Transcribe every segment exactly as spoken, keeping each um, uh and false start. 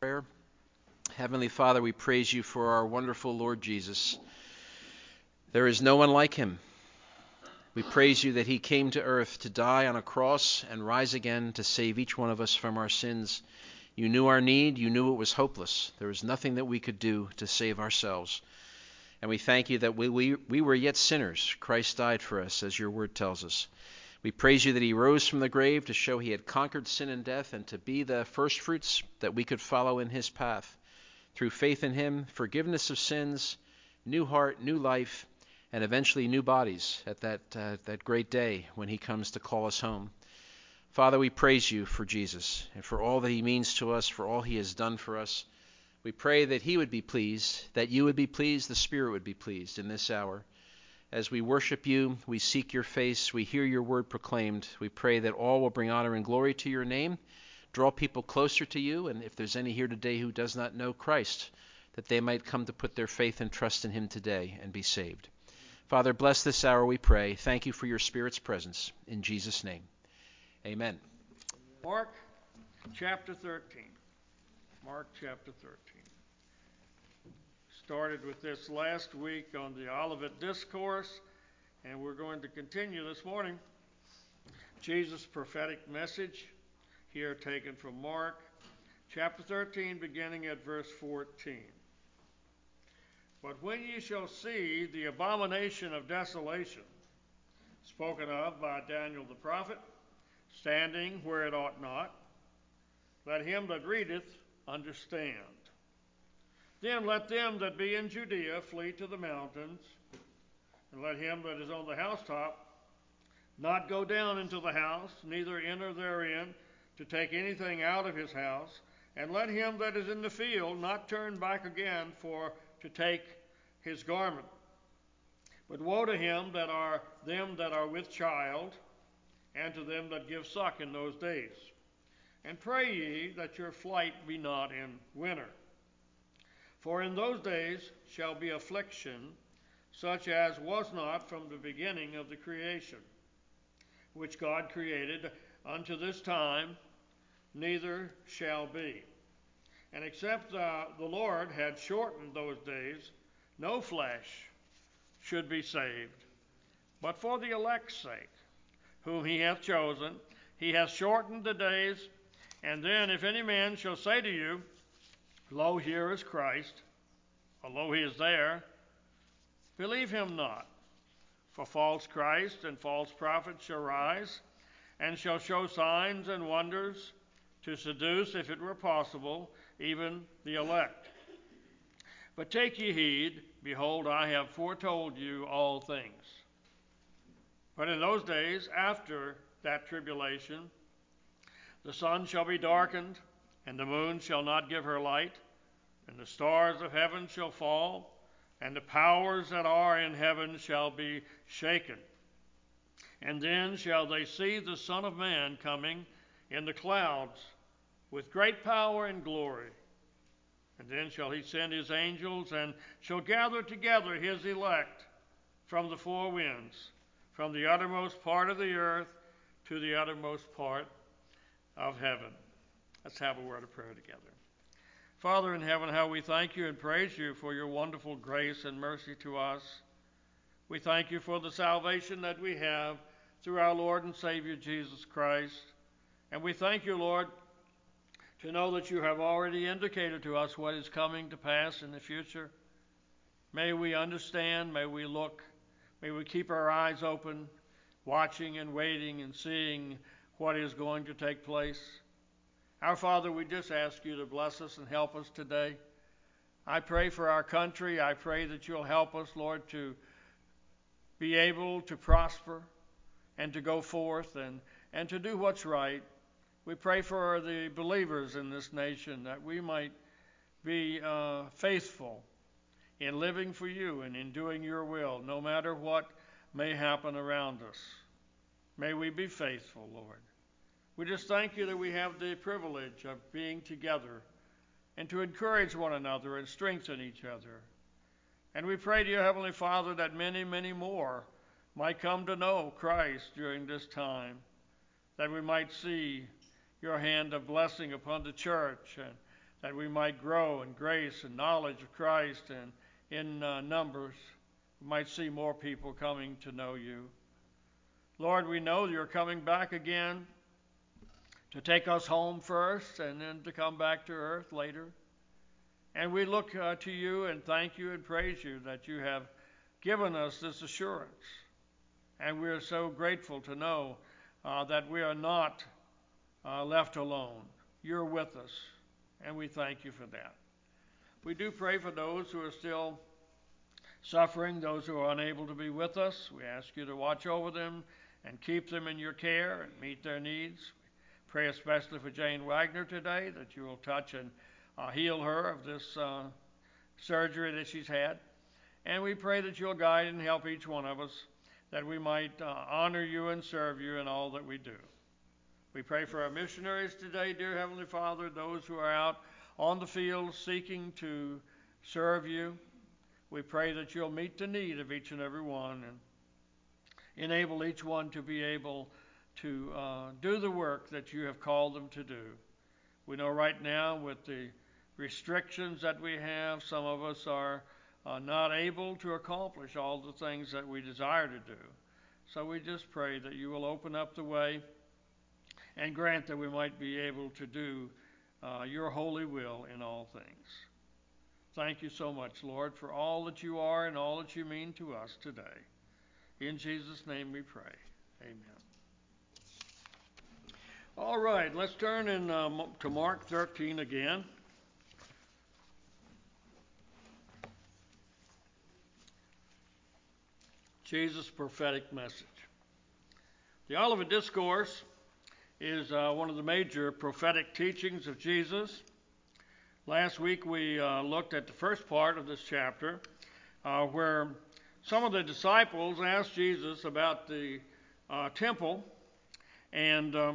Prayer. Heavenly Father, we praise you for our wonderful Lord Jesus. There is no one like him. We praise you that he came to earth to die on a cross and rise again to save each one of us from our sins. You knew our need. You knew it was hopeless. There was nothing that we could do to save ourselves. And we thank you that we, we, we were yet sinners. Christ died for us, as your word tells us. We praise you that he rose from the grave to show he had conquered sin and death and to be the first fruits that we could follow in his path. Through faith in him, forgiveness of sins, new heart, new life, and eventually new bodies at that, uh, that great day when he comes to call us home. Father, we praise you for Jesus and for all that he means to us, for all he has done for us. We pray that he would be pleased, that you would be pleased, the Spirit would be pleased in this hour. As we worship you, we seek your face, we hear your word proclaimed. We pray that all will bring honor and glory to your name, draw people closer to you, and if there's any here today who does not know Christ, that they might come to put their faith and trust in him today and be saved. Father, bless this hour, we pray. Thank you for your Spirit's presence. In Jesus' name, amen. Mark chapter thirteen. Mark chapter thirteen. Started with this last week on the Olivet Discourse, and we're going to continue this morning. Jesus' prophetic message, here taken from Mark chapter thirteen, beginning at verse fourteen. But when ye shall see the abomination of desolation, spoken of by Daniel the prophet, standing where it ought not, let him that readeth understand. Then let them that be in Judea flee to the mountains, and let him that is on the housetop not go down into the house, neither enter therein to take anything out of his house, and let him that is in the field not turn back again for to take his garment. But woe to him that are them that are with child, and to them that give suck in those days. And pray ye that your flight be not in winter. For in those days shall be affliction, such as was not from the beginning of the creation, which God created unto this time, neither shall be. And except uh, the Lord had shortened those days, no flesh should be saved. But for the elect's sake, whom he hath chosen, he hath shortened the days. And then if any man shall say to you, Lo, here is Christ, although he is there, believe him not. For false Christ and false prophets shall rise, and shall show signs and wonders, to seduce, if it were possible, even the elect. But take ye heed, behold, I have foretold you all things. But in those days, after that tribulation, the sun shall be darkened, and the moon shall not give her light, and the stars of heaven shall fall, and the powers that are in heaven shall be shaken. And then shall they see the Son of Man coming in the clouds with great power and glory. And then shall he send his angels, and shall gather together his elect from the four winds, from the uttermost part of the earth to the uttermost part of heaven. Let's have a word of prayer together. Father in heaven, how we thank you and praise you for your wonderful grace and mercy to us. We thank you for the salvation that we have through our Lord and Savior Jesus Christ. And we thank you, Lord, to know that you have already indicated to us what is coming to pass in the future. May we understand, may we look, may we keep our eyes open, watching and waiting and seeing what is going to take place. Our Father, we just ask you to bless us and help us today. I pray for our country. I pray that you'll help us, Lord, to be able to prosper and to go forth and, and to do what's right. We pray for the believers in this nation that we might be uh, faithful in living for you and in doing your will, no matter what may happen around us. May we be faithful, Lord. We just thank you that we have the privilege of being together and to encourage one another and strengthen each other. And we pray to you, Heavenly Father, that many, many more might come to know Christ during this time, that we might see your hand of blessing upon the church, and that we might grow in grace and knowledge of Christ, and in uh, numbers, we might see more people coming to know you. Lord, we know you're coming back again to take us home first and then to come back to earth later. And we look uh, to you and thank you and praise you that you have given us this assurance. And we are so grateful to know uh, that we are not uh, left alone. You're with us, and we thank you for that. We do pray for those who are still suffering, those who are unable to be with us. We ask you to watch over them and keep them in your care and meet their needs. We pray especially for Jane Wagner today, that you will touch and uh, heal her of this uh, surgery that she's had. And we pray that you'll guide and help each one of us, that we might uh, honor you and serve you in all that we do. We pray for our missionaries today, dear Heavenly Father, those who are out on the field seeking to serve you. We pray that you'll meet the need of each and every one and enable each one to be able to uh, do the work that you have called them to do. We know right now with the restrictions that we have, some of us are uh, not able to accomplish all the things that we desire to do. So we just pray that you will open up the way and grant that we might be able to do uh, your holy will in all things. Thank you so much, Lord, for all that you are and all that you mean to us today. In Jesus' name we pray. Amen. All right, let's turn in uh, to Mark thirteen again. Jesus' prophetic message. The Olivet Discourse is uh, one of the major prophetic teachings of Jesus. Last week we uh, looked at the first part of this chapter uh, where some of the disciples asked Jesus about the uh, temple and um,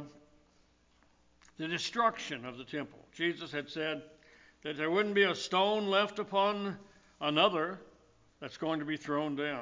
the destruction of the temple. Jesus had said that there wouldn't be a stone left upon another that's going to be thrown down.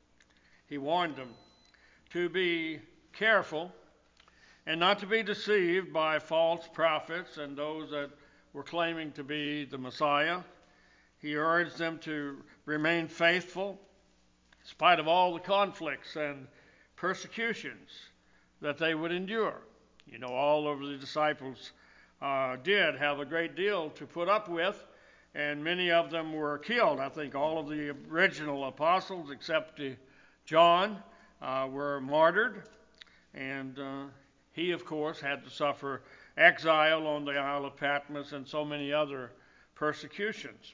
He warned them to be careful and not to be deceived by false prophets and those that were claiming to be the Messiah. He urged them to remain faithful in spite of all the conflicts and persecutions that they would endure. You know, all of the disciples uh, did have a great deal to put up with, and many of them were killed. I think all of the original apostles, except uh, John, uh, were martyred, and uh, he, of course, had to suffer exile on the Isle of Patmos and so many other persecutions.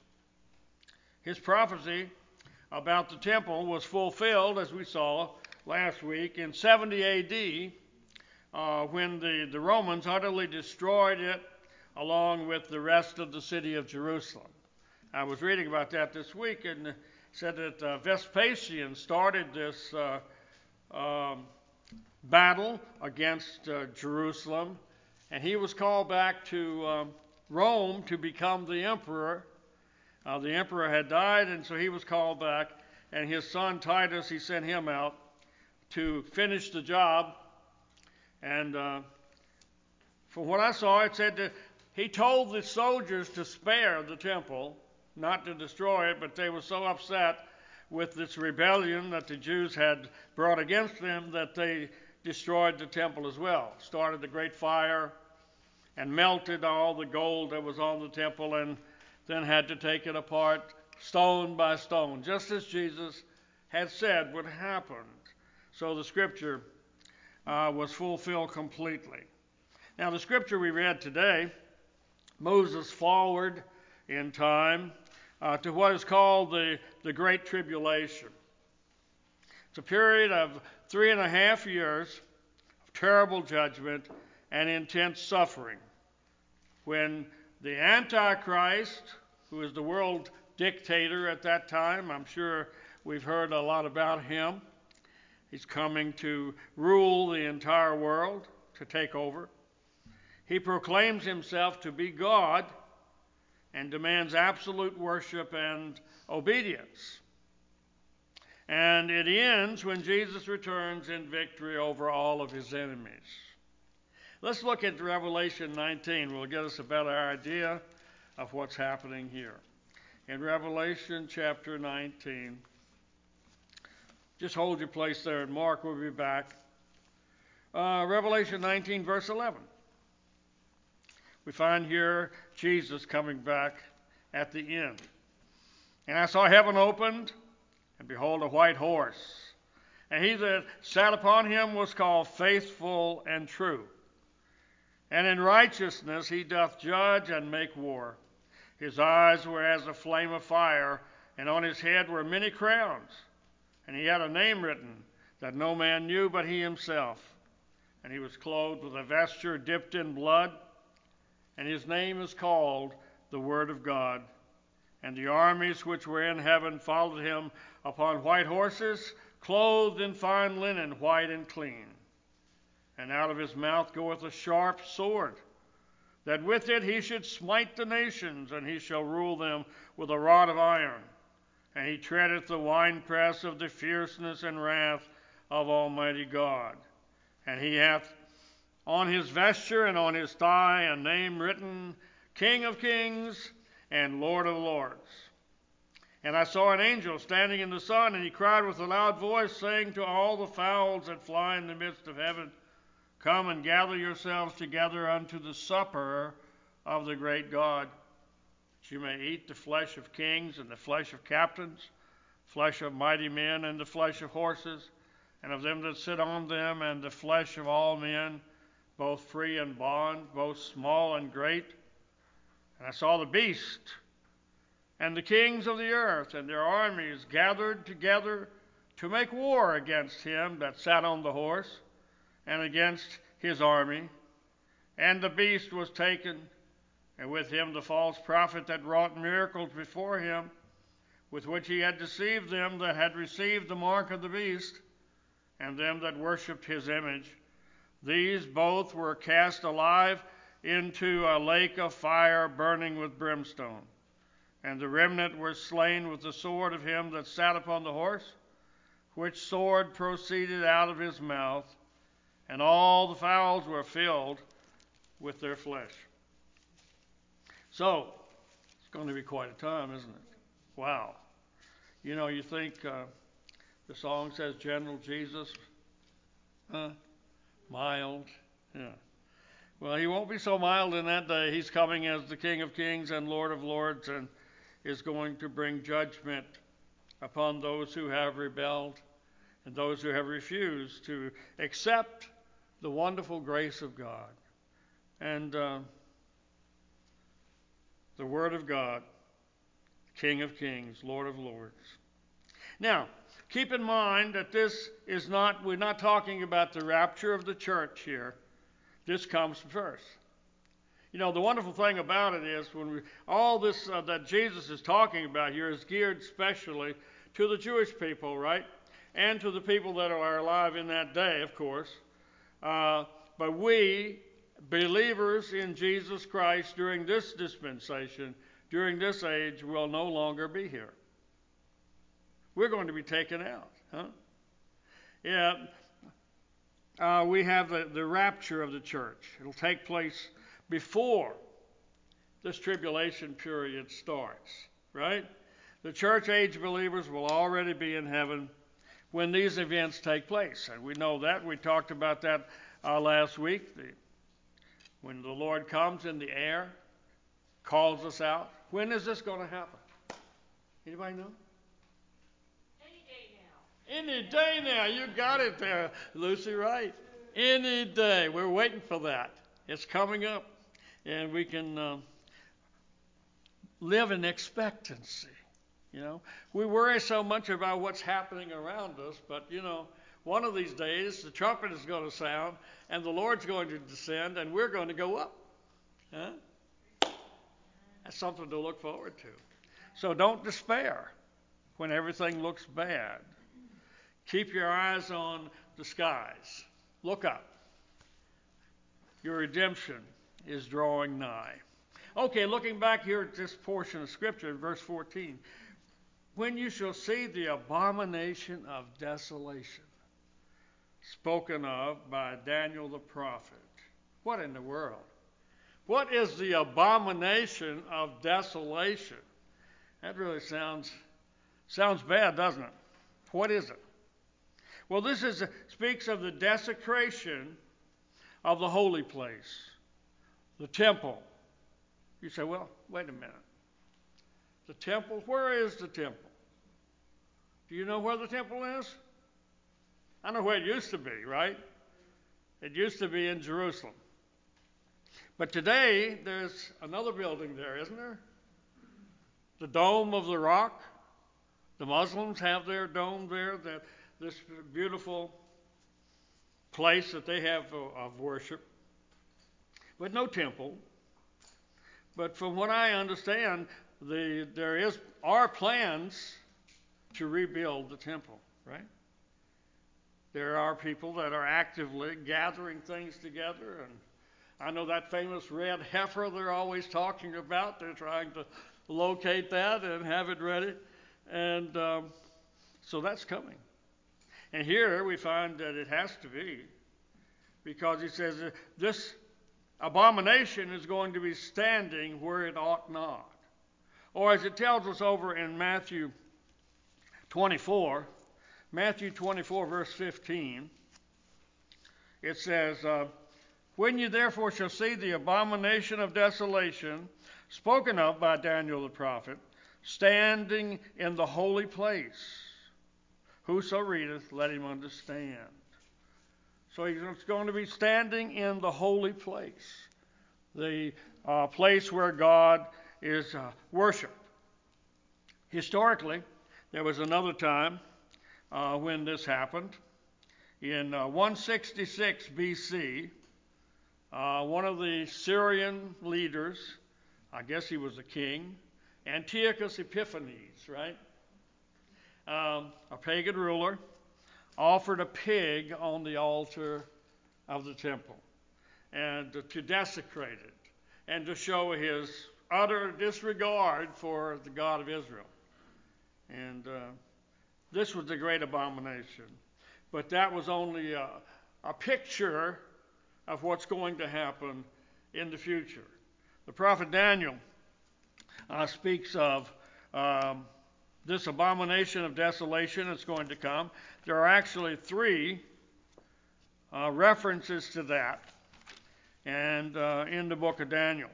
His prophecy about the temple was fulfilled, as we saw last week, in seventy A D, uh, when the, the Romans utterly destroyed it along with the rest of the city of Jerusalem. I was reading about that this week, and it said that uh, Vespasian started this uh, um, battle against uh, Jerusalem, and he was called back to um, Rome to become the emperor. Uh, the emperor had died, and so he was called back, and his son Titus, he sent him out to finish the job. And uh, from what I saw, it said that he told the soldiers to spare the temple, not to destroy it, but they were so upset with this rebellion that the Jews had brought against them that they destroyed the temple as well. Started a great fire and melted all the gold that was on the temple, and then had to take it apart stone by stone, just as Jesus had said would happen. So the scripture uh, was fulfilled completely. Now the scripture we read today moves us forward in time uh, to what is called the, the Great Tribulation. It's a period of three and a half years of terrible judgment and intense suffering, when the Antichrist, who is the world dictator at that time, I'm sure we've heard a lot about him, he's coming to rule the entire world, to take over. He proclaims himself to be God and demands absolute worship and obedience. And it ends when Jesus returns in victory over all of his enemies. Let's look at Revelation nineteen. Will get us a better idea of what's happening here. In Revelation chapter nineteen, just hold your place there, and Mark will be back. Uh, Revelation nineteen, verse eleven. We find here Jesus coming back at the end. And I saw heaven opened, and behold, a white horse. And he that sat upon him was called Faithful and True. And in righteousness he doth judge and make war. His eyes were as a flame of fire, and on his head were many crowns. And he had a name written that no man knew but he himself. And he was clothed with a vesture dipped in blood, and his name is called the Word of God. And the armies which were in heaven followed him upon white horses, clothed in fine linen, white and clean. And out of his mouth goeth a sharp sword, that with it he should smite the nations, and he shall rule them with a rod of iron. And he treadeth the winepress of the fierceness and wrath of Almighty God. And he hath on his vesture and on his thigh a name written, King of Kings and Lord of Lords. And I saw an angel standing in the sun, and he cried with a loud voice, saying to all the fowls that fly in the midst of heaven, Come and gather yourselves together unto the supper of the great God, that you may eat the flesh of kings, and the flesh of captains, flesh of mighty men, and the flesh of horses, and of them that sit on them, and the flesh of all men, both free and bond, both small and great. And I saw the beast, and the kings of the earth, and their armies gathered together to make war against him that sat on the horse, and against his army. And the beast was taken, and with him the false prophet that wrought miracles before him, with which he had deceived them that had received the mark of the beast, and them that worshipped his image. These both were cast alive into a lake of fire burning with brimstone. And the remnant were slain with the sword of him that sat upon the horse, which sword proceeded out of his mouth, and all the fowls were filled with their flesh. So, it's going to be quite a time, isn't it? Wow. You know, you think uh, the song says General Jesus, huh? Mild. Yeah. Well, he won't be so mild in that day. He's coming as the King of Kings and Lord of Lords, and is going to bring judgment upon those who have rebelled and those who have refused to accept the wonderful grace of God and uh, the Word of God, King of Kings, Lord of Lords. Now, keep in mind that this is not, we're not talking about the rapture of the church here. This comes first. You know, the wonderful thing about it is when we, all this uh, that Jesus is talking about here is geared specially to the Jewish people, right? And to the people that are alive in that day, of course. Uh, but we, believers in Jesus Christ during this dispensation, during this age, will no longer be here. We're going to be taken out. Huh? Yeah, uh, we have the, the rapture of the church. It'll take place before this tribulation period starts, right? The church age believers will already be in heaven when these events take place. And we know that. We talked about that uh, last week. The, when the Lord comes in the air, calls us out. When is this going to happen? Anybody know? Any day now. You got it there, Lucy, right? Any day. We're waiting for that. It's coming up. And we can uh, live in expectancy. You know, we worry so much about what's happening around us, but, you know, one of these days the trumpet is going to sound, and the Lord's going to descend, and we're going to go up. Huh? That's something to look forward to. So don't despair when everything looks bad. Keep your eyes on the skies. Look up. Your redemption is drawing nigh. Okay, looking back here at this portion of Scripture in verse fourteen. When you shall see the abomination of desolation spoken of by Daniel the prophet. What in the world? What is the abomination of desolation? That really sounds sounds bad, doesn't it? What is it? Well, this is speaks of the desecration of the holy place, the temple. You say, well, wait a minute. The temple, where is the temple? Do you know where the temple is? I know where it used to be, right? It used to be in Jerusalem. But today, there's another building there, isn't there? The Dome of the Rock. The Muslims have their dome there, that this beautiful place that they have of worship. But no temple. But from what I understand, the, there is are plans to rebuild the temple, right? There are people that are actively gathering things together, and I know that famous red heifer they're always talking about. They're trying to locate that and have it ready, and um, so that's coming. And here we find that it has to be, because he says uh, this abomination is going to be standing where it ought not. Or as it tells us over in Matthew twenty-four, Matthew twenty-four, verse fifteen, it says, uh, when you therefore shall see the abomination of desolation spoken of by Daniel the prophet, standing in the holy place, whoso readeth, let him understand. So he's going to be standing in the holy place, the uh, place where God is uh, worshipped. Historically, there was another time uh, when this happened. In uh, one sixty-six B C, uh, one of the Syrian leaders, I guess he was a king, Antiochus Epiphanes, right? Um, a pagan ruler, offered a pig on the altar of the temple, and to desecrate it, and to show his utter disregard for the God of Israel. And uh, this was the great abomination. But that was only a, a picture of what's going to happen in the future. The prophet Daniel uh, speaks of um, this abomination of desolation that's going to come. There are actually three uh, references to that and uh, in the book of Daniel.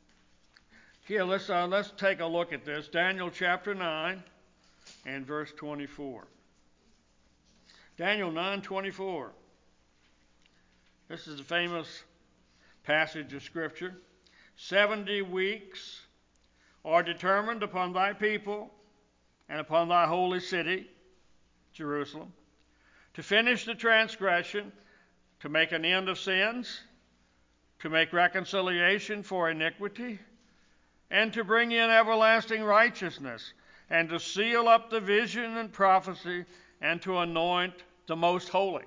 Here, let's, uh, let's take a look at this. Daniel chapter nine and verse twenty-four. Daniel nine twenty-four. This is a famous passage of Scripture. Seventy weeks are determined upon thy people and upon thy holy city, Jerusalem, to finish the transgression, to make an end of sins, to make reconciliation for iniquity, and to bring in everlasting righteousness, and to seal up the vision and prophecy, and to anoint the most holy.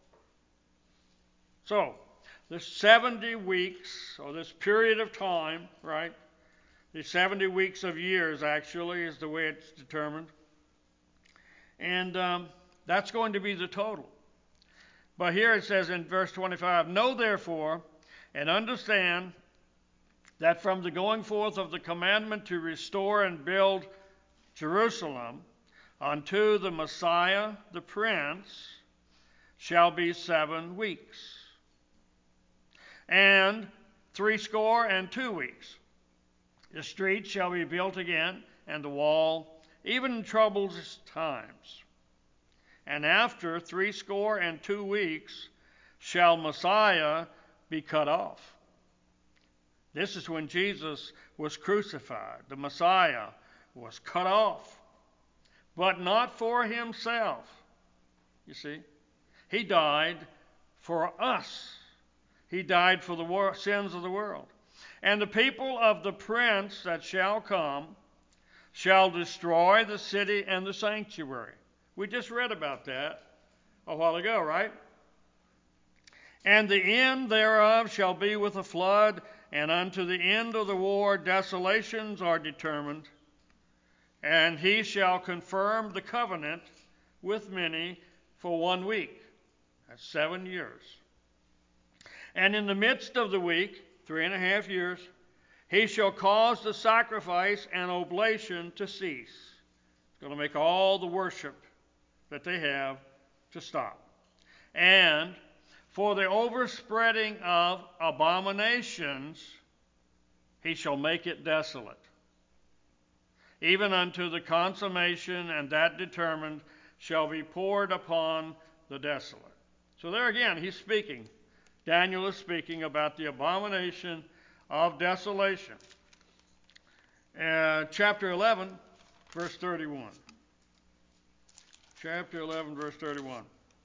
So, this seventy weeks, or this period of time, right? The seventy weeks of years, actually, is the way it's determined. And um, that's going to be the total. But here it says in verse twenty-five, know therefore and understand that from the going forth of the commandment to restore and build Jerusalem unto the Messiah, the Prince, shall be seven weeks, and threescore and two weeks. The street shall be built again, and the wall, even in troublous times. And after threescore and two weeks shall Messiah be cut off. This is when Jesus was crucified. The Messiah was cut off, but not for himself. You see, he died for us. He died for the wor- sins of the world. And the people of the prince that shall come shall destroy the city and the sanctuary. We just read about that a while ago, right? And the end thereof shall be with a flood, and unto the end of the war desolations are determined. And he shall confirm the covenant with many for one week. That's seven years. And in the midst of the week three and a half years, he shall cause the sacrifice and oblation to cease. He's going to make all the worship that they have to stop. And for the overspreading of abominations, he shall make it desolate, even unto the consummation, and that determined shall be poured upon the desolate. So there again, he's speaking. Daniel is speaking about the abomination of desolation. Uh, chapter eleven, verse thirty-one. Chapter eleven, verse thirty-one.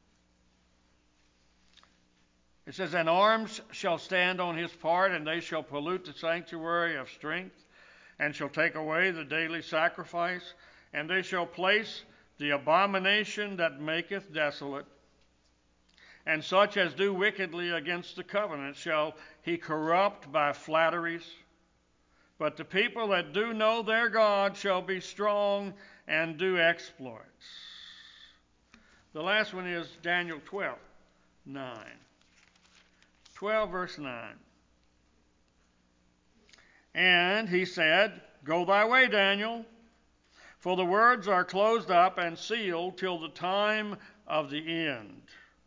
It says, and arms shall stand on his part, and they shall pollute the sanctuary of strength, and shall take away the daily sacrifice, and they shall place the abomination that maketh desolate, and such as do wickedly against the covenant shall he corrupt by flatteries. But the people that do know their God shall be strong and do exploits. The last one is Daniel twelve, nine. twelve, verse nine. And he said, go thy way, Daniel, for the words are closed up and sealed till the time of the end.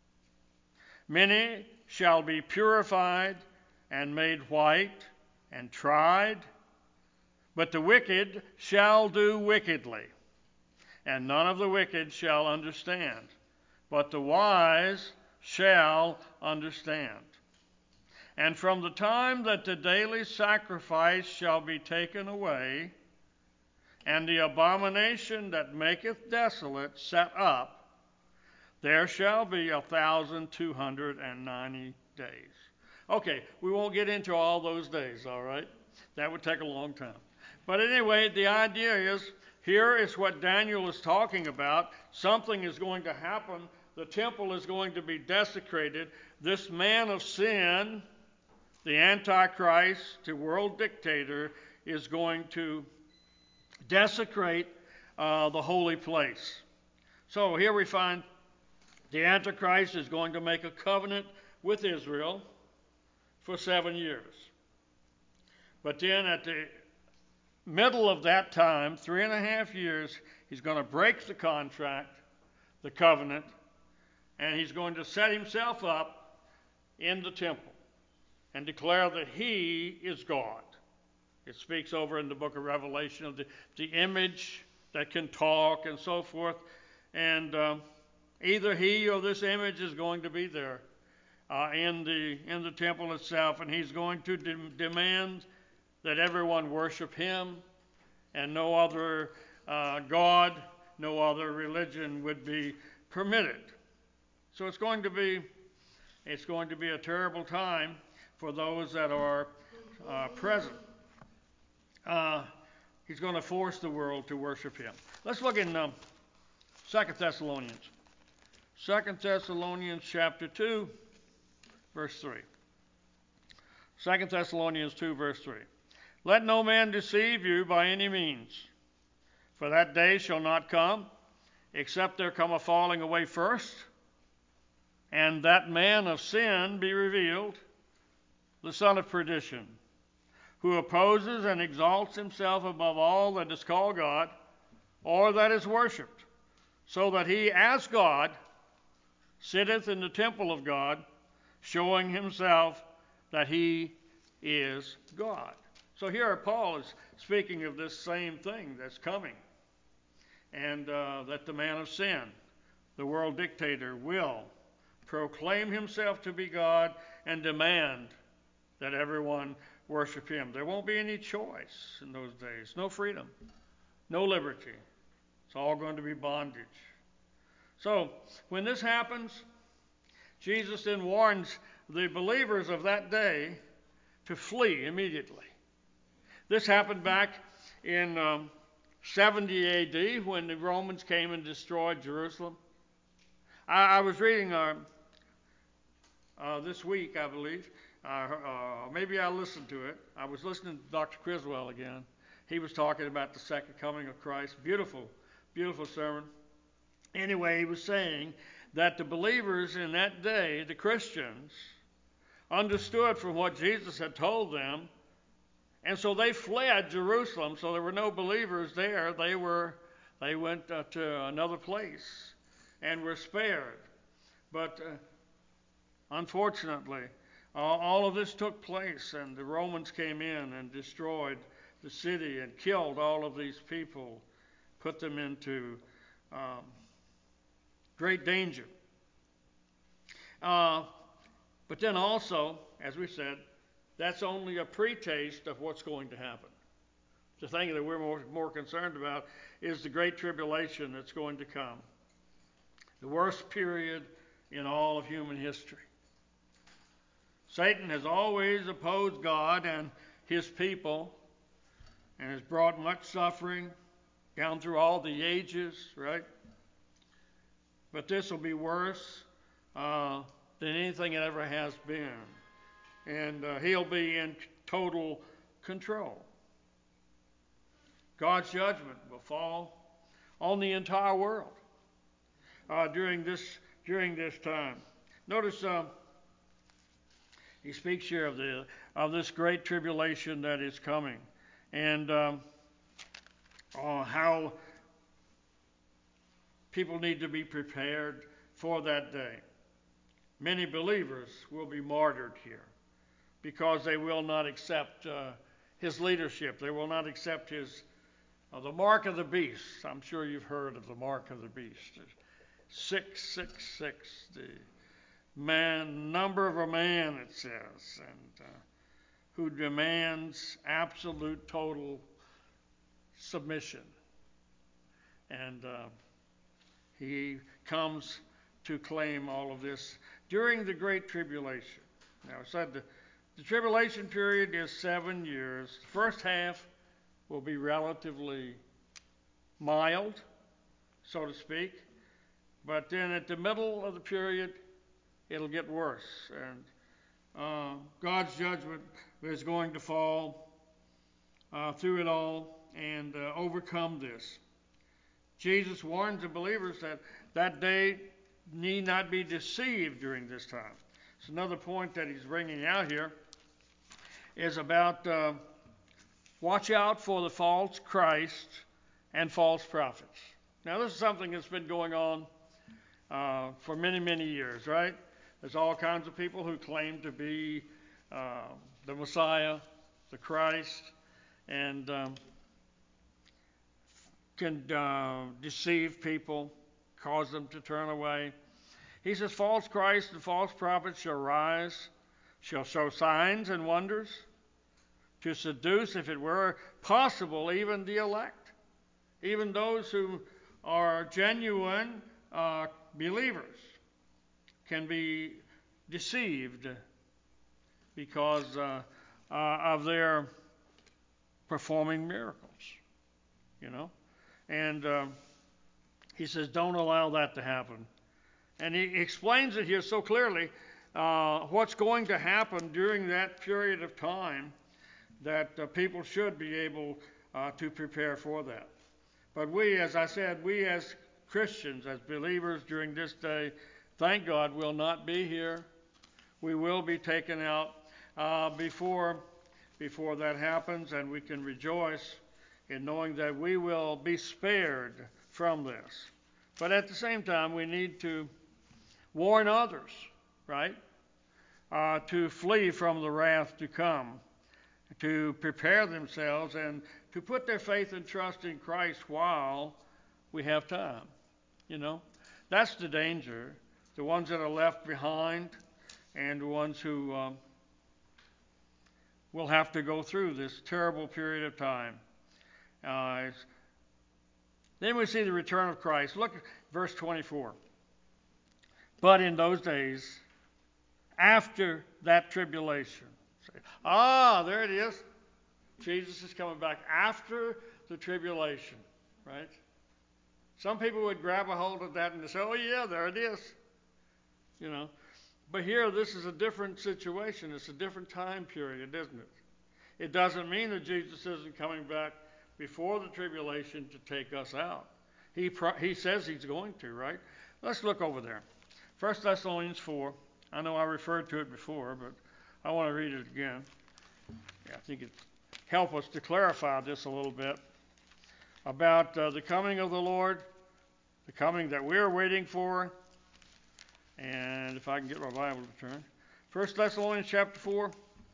Many shall be purified and made white and tried, but the wicked shall do wickedly, and none of the wicked shall understand, but the wise shall understand. And from the time that the daily sacrifice shall be taken away, and the abomination that maketh desolate set up, there shall be a thousand two hundred and ninety days. Okay, we won't get into all those days, all right? That would take a long time. But anyway, the idea is, here is what Daniel is talking about. Something is going to happen. The temple is going to be desecrated. This man of sin, the Antichrist, the world dictator, is going to desecrate uh, the holy place. So here we find the Antichrist is going to make a covenant with Israel for seven years. But then at the middle of that time, three and a half years, he's going to break the contract, the covenant, and he's going to set himself up in the temple and declare that he is God. It speaks over in the book of Revelation of the, the image that can talk and so forth. And um, either he or this image is going to be there uh, in the in the temple itself, and he's going to de- demand that everyone worship him, and no other uh, God, no other religion would be permitted. So it's going to be it's going to be a terrible time for those that are uh, present. Uh, he's going to force the world to worship him. Let's look in um, Second Thessalonians. Second Thessalonians chapter two, verse three. Second Thessalonians two, verse three. Let no man deceive you by any means, for that day shall not come, except there come a falling away first, and that man of sin be revealed, the son of perdition, who opposes and exalts himself above all that is called God, or that is worshipped, so that he, as God, sitteth in the temple of God, showing himself that he is God. So here Paul is speaking of this same thing that's coming, and uh, that the man of sin, the world dictator, will proclaim himself to be God and demand that everyone worship him. There won't be any choice in those days, no freedom, no liberty. It's all going to be bondage. So when this happens, Jesus then warns the believers of that day to flee immediately. This happened back in um, seventy A D when the Romans came and destroyed Jerusalem. I, I was reading uh, uh, this week, I believe, uh, uh, maybe I listened to it. I was listening to Doctor Criswell again. He was talking about the second coming of Christ. Beautiful, beautiful sermon. Anyway, he was saying that the believers in that day, the Christians, understood from what Jesus had told them. And so they fled Jerusalem. So there were no believers there. They were, they went uh, to another place and were spared. But uh, unfortunately, uh, all of this took place, and the Romans came in and destroyed the city and killed all of these people, put them into um, great danger. Uh, but then also, as we said, that's only a pre-taste of what's going to happen. The thing that we're more, more concerned about is the great tribulation that's going to come. The worst period in all of human history. Satan has always opposed God and his people and has brought much suffering down through all the ages, right? But this will be worse uh, than anything it ever has been. And uh, he'll be in total control. God's judgment will fall on the entire world uh, during this during this time. Notice uh, he speaks here of the of this great tribulation that is coming, and um, uh, how people need to be prepared for that day. Many believers will be martyred here because they will not accept uh, his leadership. They will not accept his uh, the mark of the beast. I'm sure you've heard of the mark of the beast. six six six, the man, number of a man, it says, and uh, who demands absolute total submission. And uh, he comes to claim all of this during the Great Tribulation. Now, I said the, the tribulation period is seven years. The first half will be relatively mild, so to speak. But then at the middle of the period, it'll get worse. And uh, God's judgment is going to fall uh, through it all and uh, overcome this. Jesus warns the believers that that day need not be deceived during this time. So another point that he's bringing out here is about uh, watch out for the false Christ and false prophets. Now, this is something that's been going on uh, for many, many years, right? There's all kinds of people who claim to be uh, the Messiah, the Christ, and um, can uh, deceive people, cause them to turn away. He says, false Christ and false prophets shall rise, shall show signs and wonders, to seduce, if it were possible, even the elect, even those who are genuine uh, believers can be deceived because uh, uh, of their performing miracles, you know. And uh, he says, don't allow that to happen. And he explains it here so clearly, uh, what's going to happen during that period of time, that uh, people should be able uh, to prepare for that. But we, as I said, we as Christians, as believers during this day, thank God will not be here. We will be taken out uh, before, before that happens, and we can rejoice in knowing that we will be spared from this. But at the same time, we need to warn others, right? Uh, to flee from the wrath to come, to prepare themselves, and to put their faith and trust in Christ while we have time. You know, that's the danger. The ones that are left behind and the ones who um, will have to go through this terrible period of time. Uh, then we see the return of Christ. Look at verse twenty-four. But in those days, after that tribulation, say, ah, there it is. Jesus is coming back after the tribulation, right? Some people would grab a hold of that and say, oh, yeah, there it is. You know. But here, this is a different situation. It's a different time period, isn't it? It doesn't mean that Jesus isn't coming back before the tribulation to take us out. He pro- he says he's going to, right? Let's look over there. First Thessalonians four. I know I referred to it before, but I want to read it again. I think it help us to clarify this a little bit about uh, the coming of the Lord, the coming that we're waiting for. And if I can get my Bible to turn. First Thessalonians chapter four,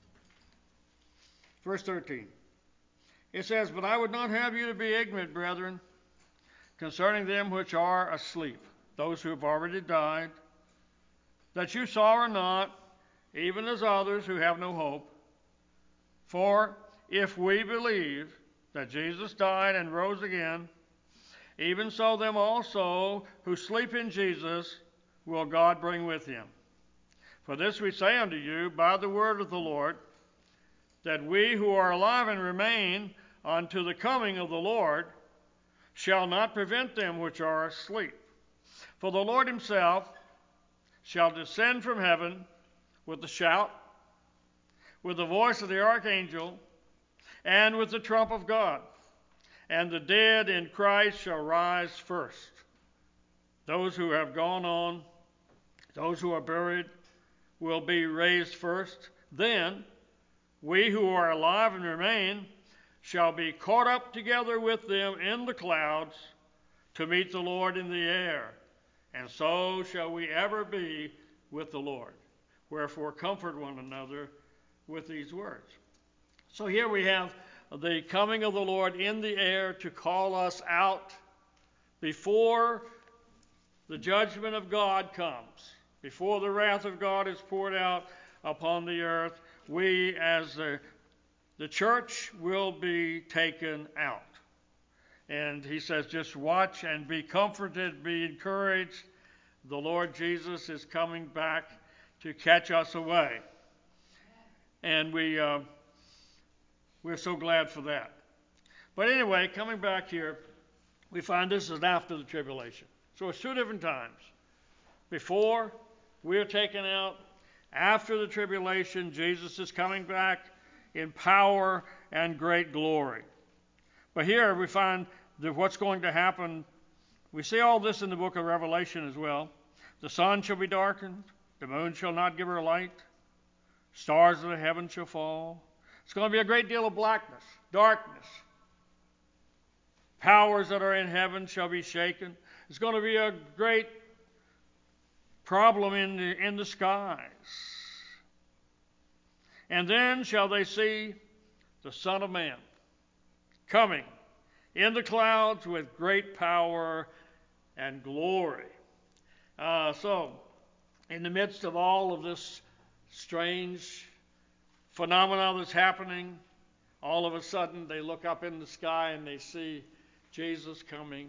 verse thirteen. It says, "But I would not have you to be ignorant, brethren, concerning them which are asleep, those who have already died, that you sorrow not, even as others who have no hope. For if we believe that Jesus died and rose again, even so them also who sleep in Jesus will God bring with him. For this we say unto you by the word of the Lord, that we who are alive and remain unto the coming of the Lord shall not prevent them which are asleep. For the Lord himself shall descend from heaven with a shout, with the voice of the archangel, and with the trump of God. And the dead in Christ shall rise first. Those who have gone on, those who are buried, will be raised first. Then we who are alive and remain shall be caught up together with them in the clouds to meet the Lord in the air. And so shall we ever be with the Lord. Wherefore comfort one another with these words." So here we have the coming of the Lord in the air to call us out before the judgment of God comes. Before the wrath of God is poured out upon the earth, we as the, the church will be taken out. And he says, just watch and be comforted, be encouraged. The Lord Jesus is coming back to catch us away. And we, uh, we're so glad for that. But anyway, coming back here, we find this is after the tribulation. So it's two different times. Before we're taken out, after the tribulation, Jesus is coming back in power and great glory. But here we find that what's going to happen. We see all this in the book of Revelation as well. The sun shall be darkened, the moon shall not give her light, stars of the heaven shall fall. It's going to be a great deal of blackness, darkness. Powers that are in heaven shall be shaken. It's going to be a great problem in the, in the skies. And then shall they see the Son of Man coming in the clouds with great power and glory. Uh, so, in the midst of all of this strange phenomena that's happening, all of a sudden they look up in the sky and they see Jesus coming,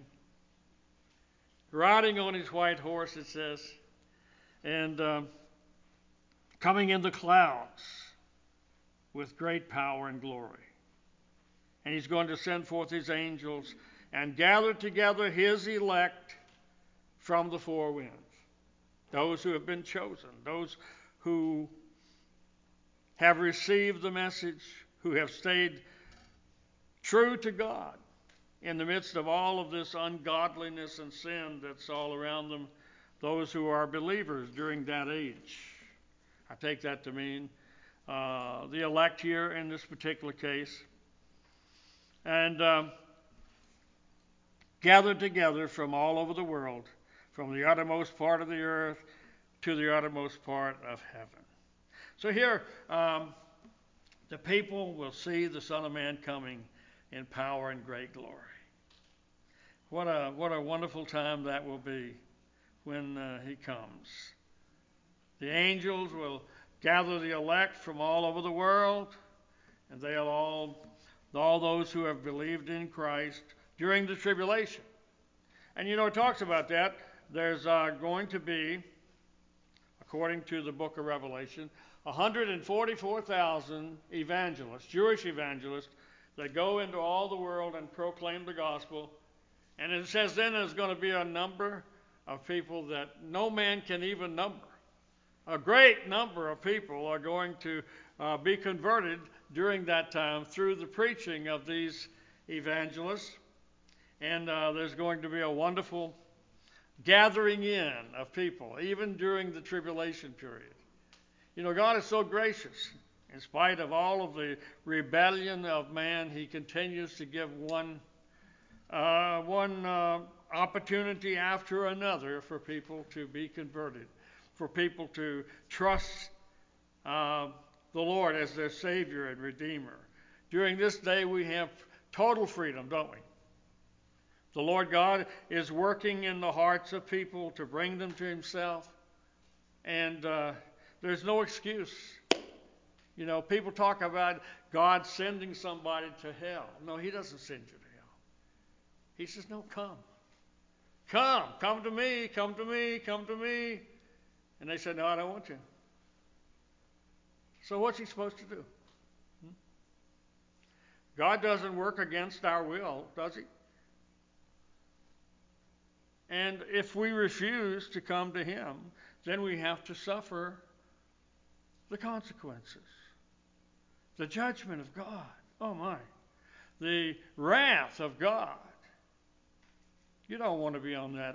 riding on his white horse, it says, and uh, coming in the clouds with great power and glory. And he's going to send forth his angels and gather together his elect from the four winds. Those who have been chosen, those who have received the message, who have stayed true to God in the midst of all of this ungodliness and sin that's all around them, those who are believers during that age. I take that to mean uh, the elect here in this particular case. And um, gathered together from all over the world, from the uttermost part of the earth to the uttermost part of heaven. So here, um, the people will see the Son of Man coming in power and great glory. What a what a wonderful time that will be when uh, he comes. The angels will gather the elect from all over the world, and they'll all, all those who have believed in Christ during the tribulation. And you know, it talks about that. There's uh, going to be, according to the book of Revelation, one hundred forty-four thousand evangelists, Jewish evangelists, that go into all the world and proclaim the gospel. And it says then there's going to be a number of people that no man can even number. A great number of people are going to uh, be converted during that time through the preaching of these evangelists. And uh, there's going to be a wonderful gathering in of people, even during the tribulation period. You know, God is so gracious. In spite of all of the rebellion of man, he continues to give one, uh, one uh, opportunity after another for people to be converted, for people to trust uh, the Lord as their Savior and Redeemer. During this day, we have total freedom, don't we? The Lord God is working in the hearts of people to bring them to himself, and uh, there's no excuse. You know, people talk about God sending somebody to hell. No, he doesn't send you to hell. He says, no, come. Come, come to me, come to me, come to me. And they said, no, I don't want you. So what's he supposed to do? Hmm? God doesn't work against our will, does he? And if we refuse to come to him, then we have to suffer the consequences. The judgment of God. Oh my. The wrath of God. You don't want to be on that,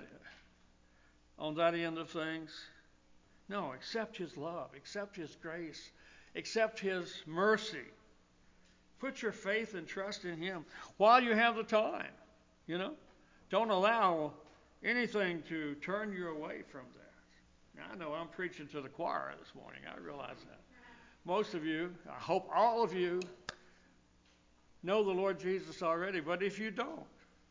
on that end of things. No, accept his love. Accept his grace. Accept his mercy. Put your faith and trust in him while you have the time. You know? Don't allow anything to turn you away from that. Now, I know I'm preaching to the choir this morning. I realize that. Most of you, I hope all of you, know the Lord Jesus already. But if you don't,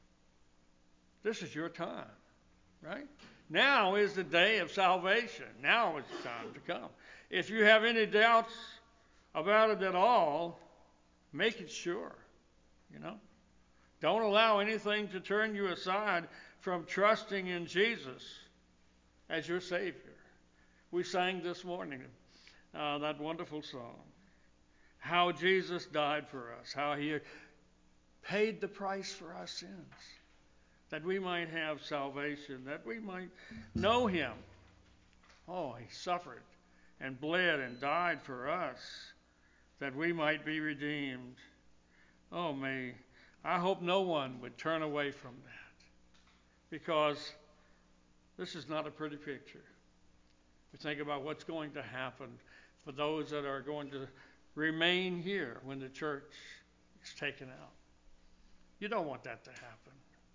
this is your time, right? Now is the day of salvation. Now is the time to come. If you have any doubts about it at all, make it sure, you know. Don't allow anything to turn you aside from trusting in Jesus as your Savior. We sang this morning uh, that wonderful song, how Jesus died for us, how he paid the price for our sins, that we might have salvation, that we might know him. Oh, he suffered and bled and died for us, that we might be redeemed. Oh, may I hope no one would turn away from that, because this is not a pretty picture. We think about what's going to happen for those that are going to remain here when the church is taken out. You don't want that to happen.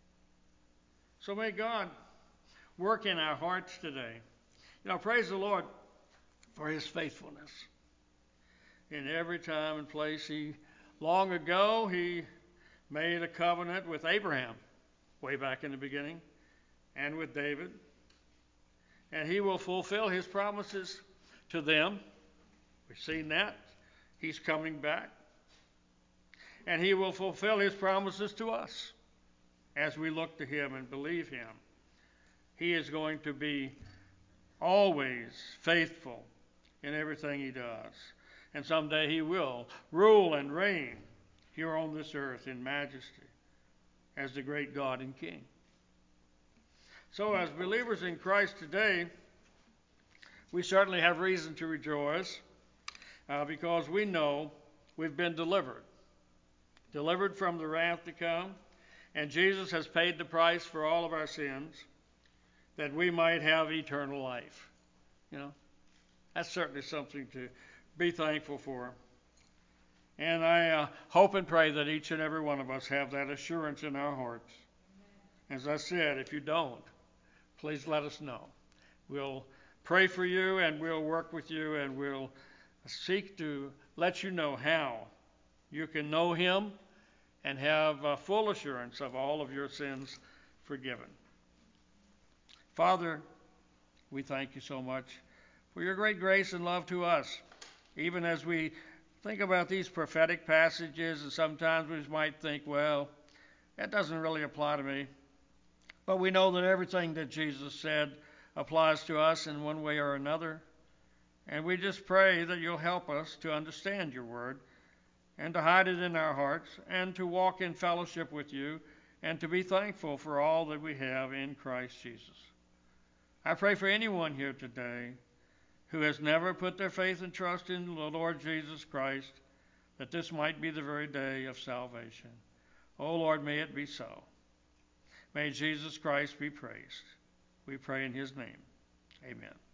So may God work in our hearts today. You know, praise the Lord for his faithfulness. In every time and place, he, long ago, he made a covenant with Abraham, way back in the beginning, and with David. And he will fulfill his promises to them. We've seen that. He's coming back. And he will fulfill his promises to us as we look to him and believe him. He is going to be always faithful in everything he does. And someday he will rule and reign here on this earth in majesty as the great God and King. So as believers in Christ today, we certainly have reason to rejoice uh, because we know we've been delivered. Delivered from the wrath to come. And Jesus has paid the price for all of our sins that we might have eternal life. You know, that's certainly something to be thankful for. And I uh, hope and pray that each and every one of us have that assurance in our hearts. As I said, if you don't, please let us know. We'll pray for you and we'll work with you and we'll seek to let you know how you can know him and have uh, full assurance of all of your sins forgiven. Father, we thank you so much for your great grace and love to us. Even as we think about these prophetic passages, and sometimes we might think, well, that doesn't really apply to me. But we know that everything that Jesus said applies to us in one way or another. And we just pray that you'll help us to understand your word and to hide it in our hearts and to walk in fellowship with you and to be thankful for all that we have in Christ Jesus. I pray for anyone here today who has never put their faith and trust in the Lord Jesus Christ, that this might be the very day of salvation. Oh Lord, may it be so. May Jesus Christ be praised. We pray in his name. Amen.